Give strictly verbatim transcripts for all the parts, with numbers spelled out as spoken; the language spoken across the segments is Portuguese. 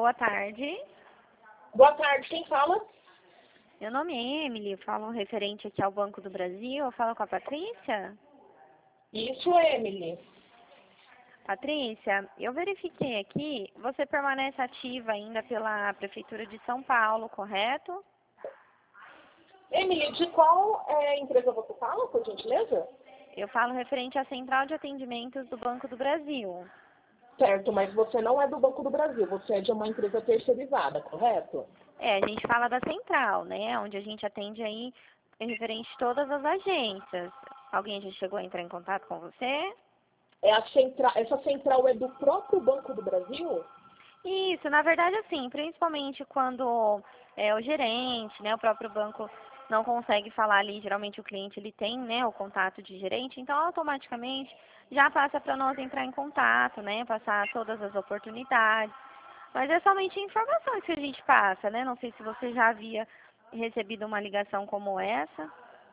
boa tarde. Boa tarde, quem fala? Meu nome é Emily, eu falo referente aqui ao Banco do Brasil, eu falo com a Patrícia. Isso, Emily. Patrícia, eu verifiquei aqui, você permanece ativa ainda pela Prefeitura de São Paulo, correto? Emily, de qual é, empresa você fala, por gentileza? Eu falo referente à Central de Atendimentos do Banco do Brasil. Certo, mas você não é do Banco do Brasil, você é de uma empresa terceirizada, correto? É, a gente fala da Central, né, onde a gente atende aí referente a todas as agências. Alguém já chegou a entrar em contato com você? É a central, essa central é do próprio Banco do Brasil? Isso, na verdade, assim, principalmente quando é, o gerente, né, o próprio banco não consegue falar ali, geralmente o cliente ele tem, né, o contato de gerente, então automaticamente já passa para nós entrar em contato, né, passar todas as oportunidades. Mas é somente informações que a gente passa, né? Não sei se você já havia recebido uma ligação como essa.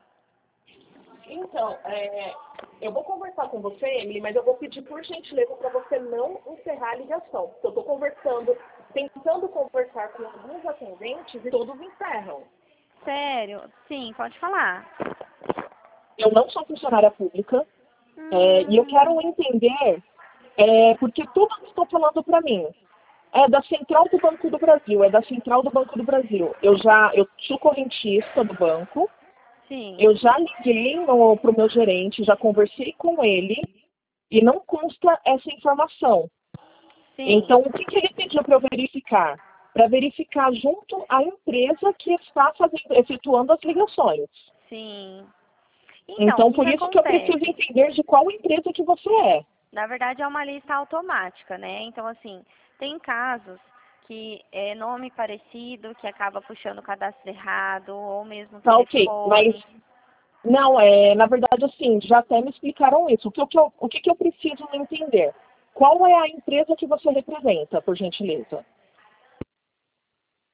Então, é, eu vou conversar com você, Emily, mas eu vou pedir por gentileza para você não encerrar a ligação. Porque eu estou conversando, tentando conversar com alguns atendentes e todos encerram. Sério? Sim, pode falar. Eu não sou funcionária pública, é, e eu Hum, quero entender, é, porque tudo que estão falando para mim é da Central do Banco do Brasil, é da Central do Banco do Brasil. Eu já, eu sou correntista do banco, sim, eu já liguei para o meu gerente, já conversei com ele, e não consta essa informação. sim, Então, o que, que ele pediu para eu verificar? Para verificar junto à empresa que está fazendo, efetuando as ligações. sim. Então, o Então, que que por isso que eu preciso acontece? entender de qual empresa que você é. Na verdade, é uma lista automática, né? Então, assim, tem casos que é nome parecido, que acaba puxando o cadastro errado, ou mesmo Tá ok, mas telefone. não, é, na verdade, assim, já até me explicaram isso. O que, o que, eu, o que, que eu preciso entender? Qual é a empresa que você representa, por gentileza?